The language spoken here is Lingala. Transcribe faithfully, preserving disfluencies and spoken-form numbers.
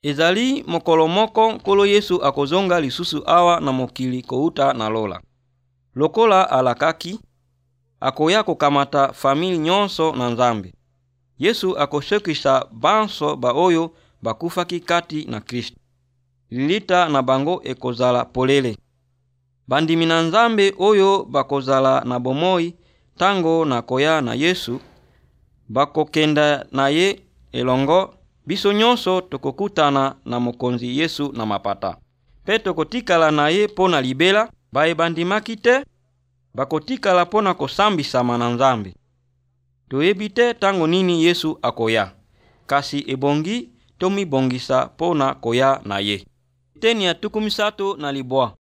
Ezali mokolo moko nkolo Yesu akozonga lisusu awa na mokili kouta na lola. Lokola alakaki, akoya kokamata famili nyonso na Nzambe. Yesu akosekisa banso ba oyo bakufaki kati na Kristo. Lilita na bango ekozala polele. Bandimi na Nzambe oyo bakozala na bomoi tango na koya na Yesu, bakokenda na ye elongo. Biso nyonso tokokutana na mokonzi Yesu na mapata. Pe tokotikala na ye pona libela, bae bandimaki te, bakotikala pona kosambisama na Nzambe. Toyebi te tango nini Yesu akoya, kasi ebongi tomibongisa pona koya na ye. Teni ya tukumisato na libwa.